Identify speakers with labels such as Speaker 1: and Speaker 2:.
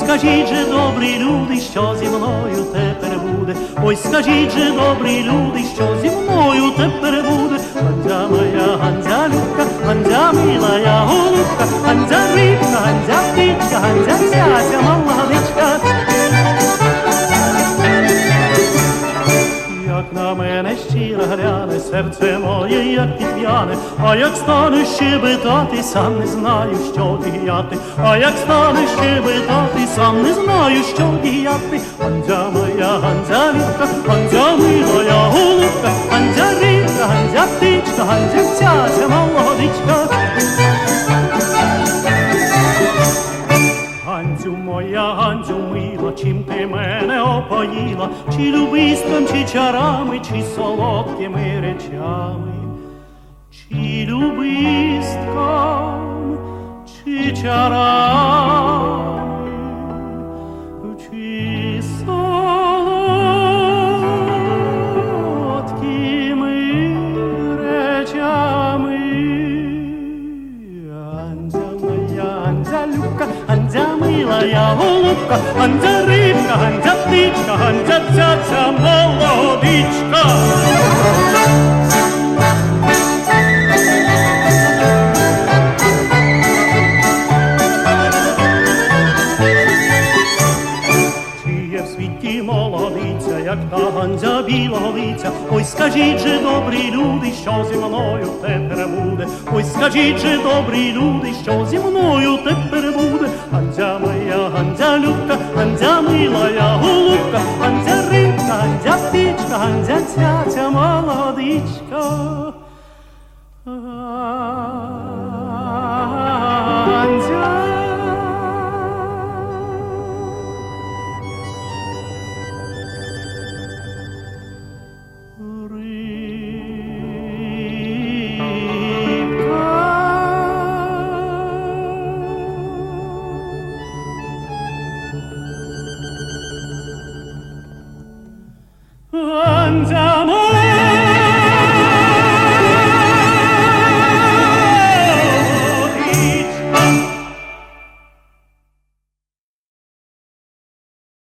Speaker 1: скажіть же, добрі люди, що зі мною тепер буде? Ой, скажіть же, добрі люди, що зі мною тепер буде? Ганзя моя, Ганзя Любка, Ганзя милая голубка, Ганзя рибка, Ганзя птичка, Ганзя цяця молодичка. Як на мене щиро гляне, серце моє, як підв'яне, а як стане щебетати, сам не знаю, що діяти, а як стане щебетати, сам не знаю, що діяти. Ганзя моя, Ганзя Любка, Ганзя милая голубка, Ганзя рибка, Ганзя птичка, Ганзя цяця молодичка. Ганзю моя, Ганзю мила, чим ти мене опоїла? Чи любистом, чи чарами, чи солодкими речами? Чи любистком, чи чарами, чи солодкими речами? Ганзя моя, Ганзя Любка, Ганзя милая голубка, Ганзя рибка, Ганзя птичка, Ганзя цяця молодичка. Чи є в світі молодиця, як та Ганзя білого лиця? Ой, скажіть же, добрі люди, що зі мною тепер буде? Ой, скажіть же, добрі люди, що зі мною тепер буде? Ганзя моя, Ганзя Любка, Ганзя милая голубка, Ганзя рибка, Ганзя птичка, Ганзя цяця молодичка. Ганзя. Ганзя